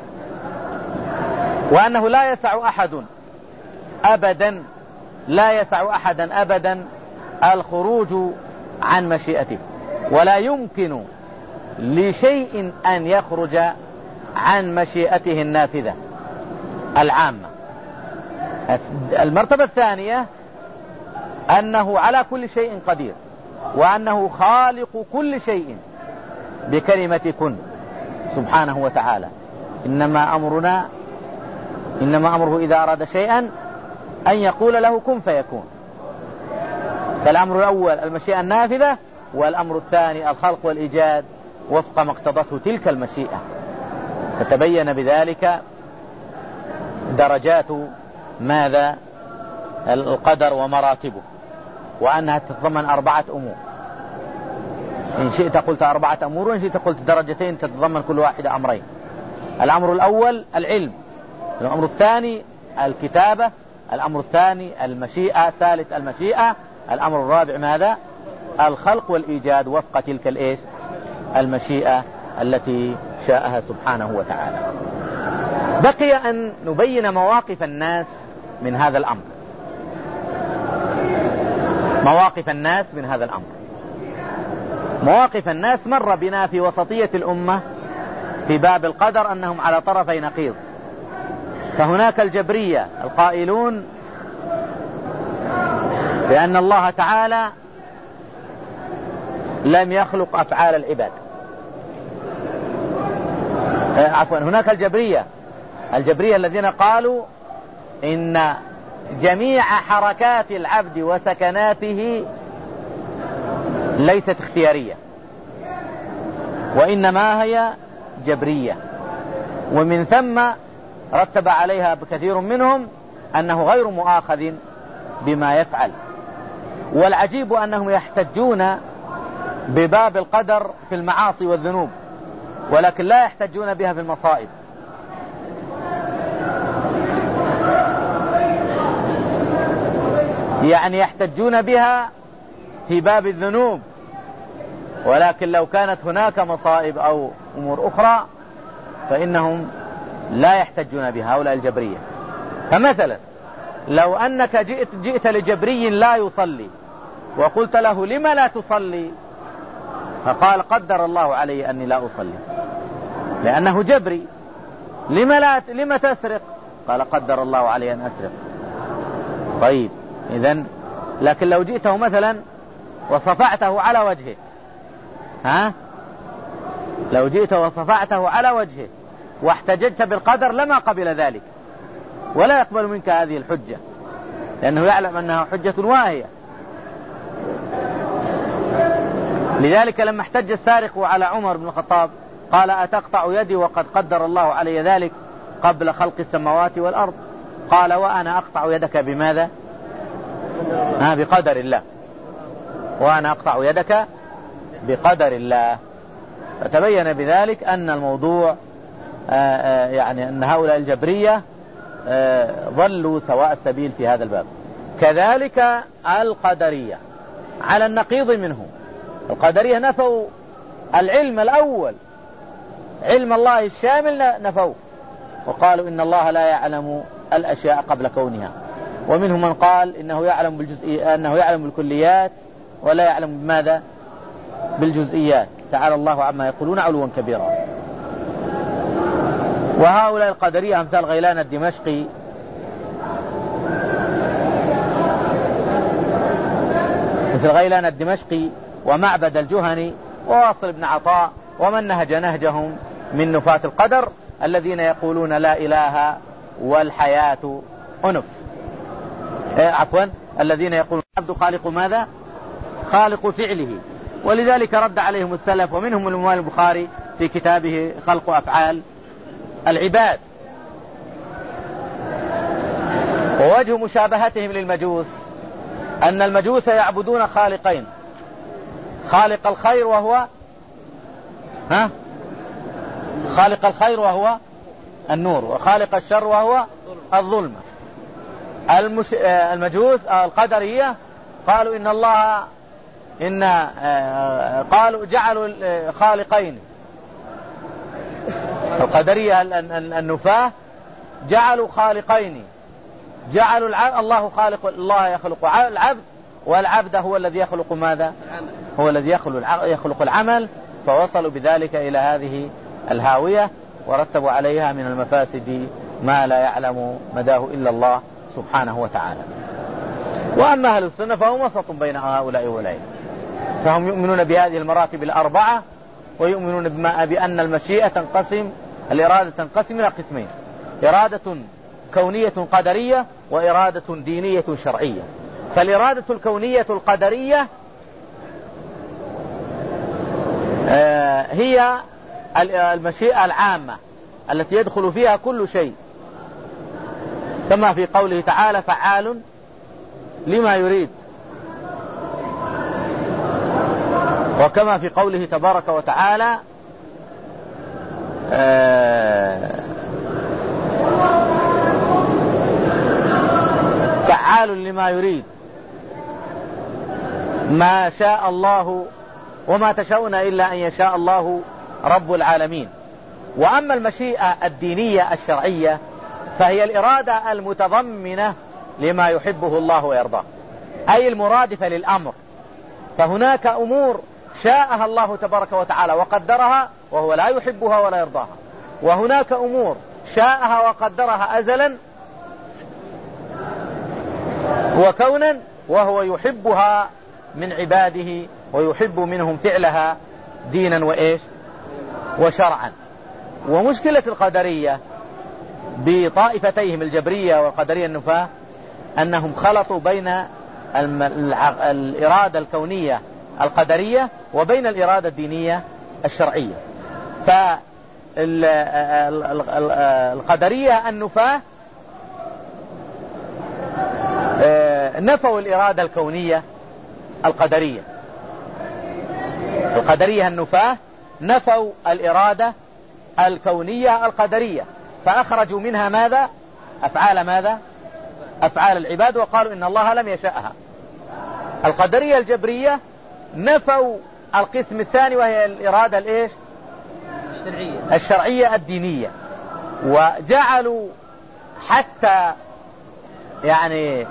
وأنه لا يسع أحد أبدا لا يسع أحدا أبدا الخروج عن مشيئته، ولا يمكن لشيء أن يخرج عن مشيئته النافذة العامة. المرتبة الثانية أنه على كل شيء قدير، وأنه خالق كل شيء بكلمة كن سبحانه وتعالى. إنما أمرنا إنما أمره إذا أراد شيئا أن يقول له كن فيكون. فالأمر الأول المشيئة النافذة، والأمر الثاني الخلق والإيجاد وفق ما اقتضته تلك المشيئة. فتبين بذلك درجات ماذا؟ القدر ومراتبه، وأنها تتضمن أربعة أمور. إن شئت قلت أربعة أمور، وإن شئت قلت درجتين تتضمن كل واحدة أمرين. الأمر الأول العلم، الأمر الثاني الكتابة، الأمر الثاني المشيئة، الثالث المشيئة، الأمر الرابع ماذا؟ الخلق والإيجاد وفق تلك الإيش؟ المشيئة التي شاءها سبحانه وتعالى. بقي أن نبين مواقف الناس من هذا الأمر مواقف الناس من هذا الأمر مواقف الناس مر بنا في وسطية الأمة في باب القدر أنهم على طرفي نقيض. فهناك الجبرية القائلون بأن الله تعالى لم يخلق أفعال العباد. عفوا هناك الجبرية الجبرية الذين قالوا إن جميع حركات العبد وسكناته ليست اختيارية، وإنما هي جبرية، ومن ثم رتب عليها بكثير منهم أنه غير مؤاخذ بما يفعل. والعجيب أنهم يحتجون بباب القدر في المعاصي والذنوب، ولكن لا يحتجون بها في المصائب. يعني يحتجون بها في باب الذنوب، ولكن لو كانت هناك مصائب أو أمور أخرى فإنهم لا يحتجون بها هؤلاء الجبرية. فمثلا لو أنك جئت, جئت لجبري لا يصلي وقلت له لما لا تصلي؟ فقال قدر الله علي أني لا أصلي، لأنه جبري. لما, لا لما تسرق؟ قال قدر الله علي أن أسرق. طيب إذن لكن لو جئته مثلا وصفعته على وجهه ها لو جئته وصفعته على وجهه واحتججت بالقدر لما قبل ذلك، ولا يقبل منك هذه الحجة، لأنه يعلم أنها حجة واهية. لذلك لما احتج السارق على عمر بن الخطاب قال أتقطع يدي وقد قدر الله علي ذلك قبل خلق السماوات والأرض؟ قال وأنا أقطع يدك بماذا؟ ها بقدر الله. وأنا أقطع يدك بقدر الله. فتبين بذلك أن الموضوع آآ آآ يعني أن هؤلاء الجبرية ظلوا سواء السبيل في هذا الباب. كذلك القدرية على النقيض منه. القدرية نفوا العلم الأول، علم الله الشامل نفوا، وقالوا إن الله لا يعلم الأشياء قبل كونها. ومنهم من قال إنه يعلم بالجزئيات، أنه يعلم بالكليات ولا يعلم بماذا؟ بالجزئيات. تعالى الله عما يقولون علوا كبيرا. وهؤلاء القدرية أمثال غيلان الدمشقي مثل غيلان الدمشقي ومعبد الجهني وواصل بن عطاء ومن نهج نهجهم من نفاة القدر الذين يقولون لا إله والحياة أنف. إيه عفوا الذين يقولون العبد خالق ماذا؟ خالق فعله. ولذلك رد عليهم السلف ومنهم الإمام البخاري في كتابه خلق أفعال العباد. ووجه مشابهتهم للمجوس أن المجوس يعبدون خالقين، خالق الخير وهو ها خالق الخير وهو النور، وخالق الشر وهو الظلمة. المش... المجوس القدرية قالوا إن الله إن قالوا جعلوا خالقين. القدرية النفاة جعلوا خالقين، جعلوا العبد الله خالق، الله يخلق العبد والعبد هو الذي يخلق ماذا؟ هو الذي يخلق يخلق العمل. فوصلوا بذلك إلى هذه الهاوية ورتبوا عليها من المفاسد ما لا يعلم مداه إلا الله سبحانه وتعالى. وأما أهل السنة فهم وسط بين هؤلاء وأولئك، فهم يؤمنون بهذه المراتب الأربعة ويؤمنون بما بأن المشيئة تنقسم، الإرادة تنقسم إلى قسمين: إرادة كونية قدرية وإرادة دينية شرعية. فالإرادة الكونية القدرية هي المشيئة العامة التي يدخل فيها كل شيء، كما في قوله تعالى فعال لما يريد، وكما في قوله تبارك وتعالى فعال لما يريد ما شاء الله وما تشاءون إلا أن يشاء الله رب العالمين. وأما المشيئة الدينية الشرعية فهي الإرادة المتضمنة لما يحبه الله ويرضاه، أي المرادفة للأمر. فهناك أمور شاءها الله تبارك وتعالى وقدرها وهو لا يحبها ولا يرضاها، وهناك أمور شاءها وقدرها أزلا وكونا وهو يحبها من عباده ويحب منهم فعلها دينا وإيش وشرعا. ومشكلة القدرية بطائفتيهم الجبرية والقدرية النفاة أنهم خلطوا بين الإرادة الكونية القدرية وبين الإرادة الدينية الشرعية. فالقدرية النفاة نفوا الإرادة الكونية القدرية، القدرية النفاة نفوا الإرادة الكونية القدرية، فأخرجوا منها ماذا؟ أفعال ماذا؟ أفعال العباد، وقالوا إن الله لم يشاءها. القدرية الجبرية نفوا القسم الثاني وهي الإرادة الإيش؟ الشرعية. الشرعية الدينية، وجعلوا حتى يعني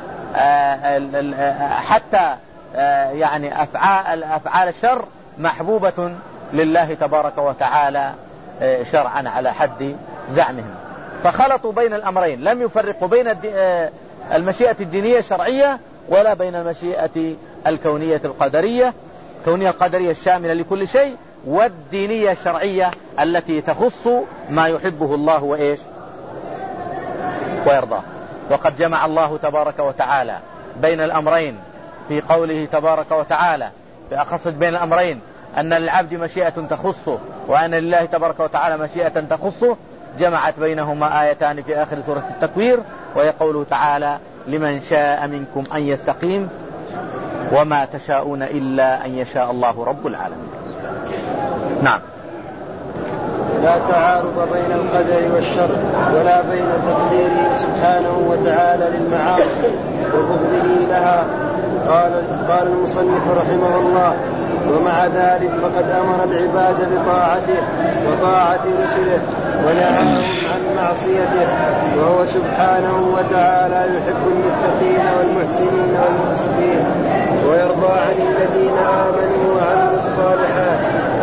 حتى يعني أفعال أفعال الشر محبوبة لله تبارك وتعالى شرعا على حد زعمهم. فخلطوا بين الأمرين، لم يفرقوا بين المشيئة الدينية الشرعية ولا بين المشيئة الكونية القدرية، الكونية القدرية الشاملة لكل شيء، والدينية الشرعية التي تخص ما يحبه الله وإيش ويرضاه. وقد جمع الله تبارك وتعالى بين الأمرين في قوله تبارك وتعالى، فأخص بين الأمرين أن للعبد مشيئة تخصه وأن لله تبارك وتعالى مشيئة تخصه، جمعت بينهما آيتان في آخر سورة التكوير، وهي قوله تعالى لمن شاء منكم أن يستقيم وما تشاءون إلا أن يشاء الله رب العالمين. نعم. لا تعارض بين القدر والشر ولا بين تقديره سبحانه وتعالى للمعاصي وبغضه لها. قال قال المصنف رحمه الله: ومع ذلك فقد أمر العباد بطاعته وطاعة رسله ونهاهم عن معصيته، وهو سبحانه وتعالى يحب المتقين والمحسنين والمقسطين ويرضى عن الذين آمنوا وعملوا الصالحات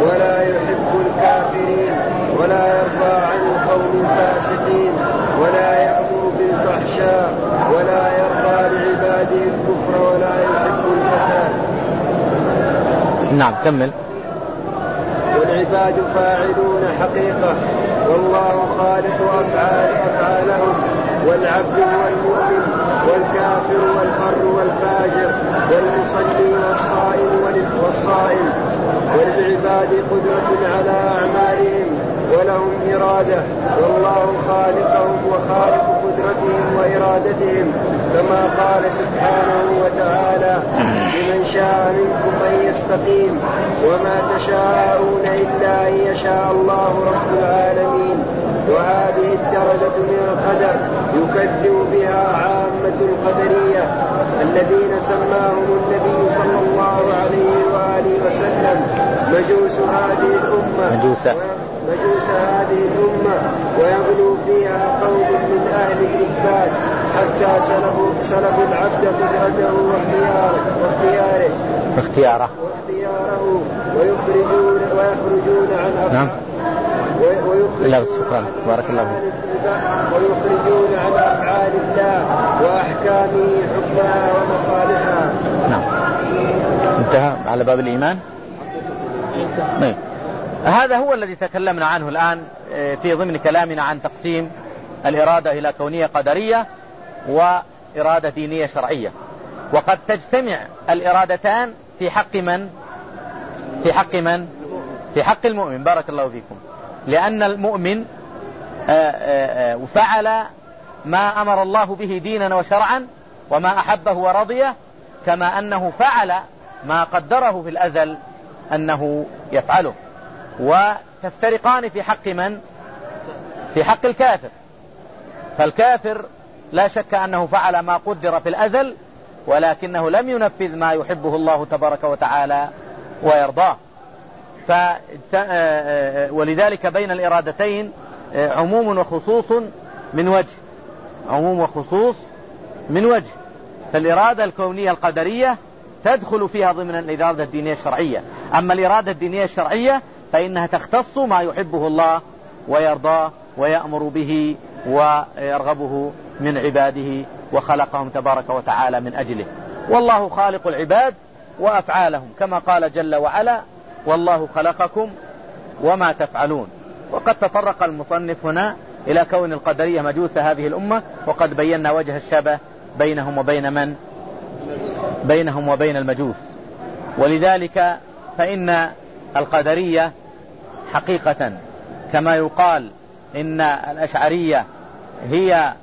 قلبه الكفر ولا يحب الفساد. نعم كمل. والعباد فاعلون حقيقة والله خالق أفعال أفعالهم، والعبد هو المؤمن والكافر والبر والفاجر والمصلي والصائم والصائم. وللعباد قدرة على أعمالهم ولهم إرادة، والله خالقهم وخالق قدرتهم وإرادتهم، كما قال سبحانه وتعالى: لمن شاء منكم أن يستقيم وما تشاءون إلا أن يشاء الله رب العالمين. وهذه الدرجة من القدر يكذب بها عامة القدرية الذين سماهم النبي صلى الله عليه وآله وسلم مجوس هذه الأمة مجوسة. مجوس هذه الأمة، ويغلو فيها قوم من أهل الإثبات حتى سلبوا, سلبوا العبد قدرته واختياره واختياره واختياره, واختياره ويخرجون, ويخرجون عن أفعال نعم. ويخرجون, شكرا بارك الله ويخرجون عن أفعال الله وأحكامه حكمها ومصالحها. نعم. انتهى على باب الإيمان. طيب. هذا هو الذي تكلمنا عنه الآن في ضمن كلامنا عن تقسيم الإرادة إلى كونية قدرية وإرادة دينية شرعية. وقد تجتمع الإرادتان في حق من؟ في حق من؟ في حق المؤمن. بارك الله فيكم. لأن المؤمن فعل ما أمر الله به دينا وشرعا وما أحبه ورضيه، كما أنه فعل ما قدره في الأزل أنه يفعله. وتفترقان في حق من؟ في حق الكافر. فالكافر لا شك أنه فعل ما قدر في الأزل، ولكنه لم ينفذ ما يحبه الله تبارك وتعالى ويرضاه. ف... ولذلك بين الإرادتين عموم وخصوص من وجه عموم وخصوص من وجه فالإرادة الكونية القدرية تدخل فيها ضمن الإرادة الدينية الشرعية. أما الإرادة الدينية الشرعية فإنها تختص ما يحبه الله ويرضاه ويأمر به ويرغبه من عباده وخلقهم تبارك وتعالى من أجله. والله خالق العباد وأفعالهم، كما قال جل وعلا: والله خلقكم وما تفعلون. وقد تطرق المصنف هنا إلى كون القدرية مجوس هذه الأمة، وقد بينا وجه الشبه بينهم وبين من؟ بينهم وبين المجوس. ولذلك فإن القدرية حقيقة كما يقال إن الأشعرية هي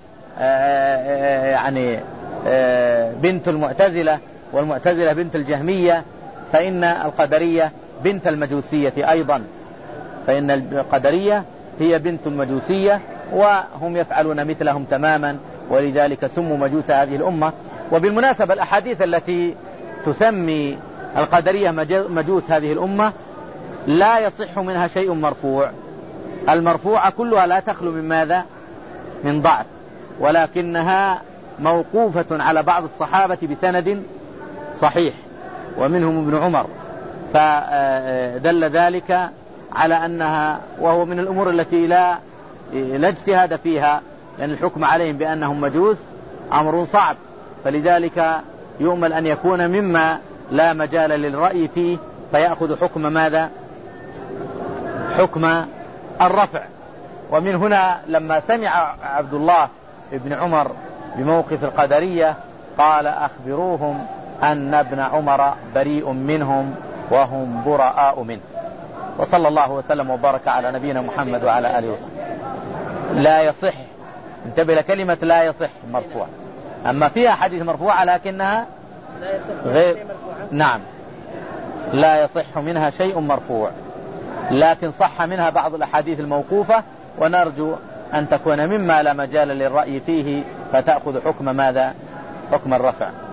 يعني بنت المعتزلة والمعتزلة بنت الجهمية، فإن القدرية بنت المجوسية أيضا. فإن القدرية هي بنت المجوسية وهم يفعلون مثلهم تماما، ولذلك سموا مجوس هذه الأمة. وبالمناسبة الأحاديث التي تسمي القدرية مجوس هذه الأمة لا يصح منها شيء مرفوع. المرفوعة كلها لا تخلو من ماذا؟ من ضعف، ولكنها موقوفة على بعض الصحابة بسند صحيح ومنهم ابن عمر، فدل ذلك على أنها، وهو من الأمور التي لا لا اجتهاد فيها، لأن الحكم عليهم بأنهم مجوس أمر صعب، فلذلك يؤمل أن يكون مما لا مجال للرأي فيه فيأخذ حكم ماذا؟ حكم الرفع. ومن هنا لما سمع عبد الله بن عمر بموقف القدرية قال: أخبروهم أن ابن عمر بريء منهم وهم براء منه. وصلى الله وسلم وبارك على نبينا محمد وعلى آله وسلم. لا يصح، انتبه لكلمة لا يصح مرفوع. أما فيها حديث مرفوع لكنها غير، نعم، لا يصح منها شيء مرفوع، لكن صح منها بعض الأحاديث الموقوفة، ونرجو أن تكون مما لا مجال للرأي فيه فتأخذ حكم ماذا؟ حكم الرفع.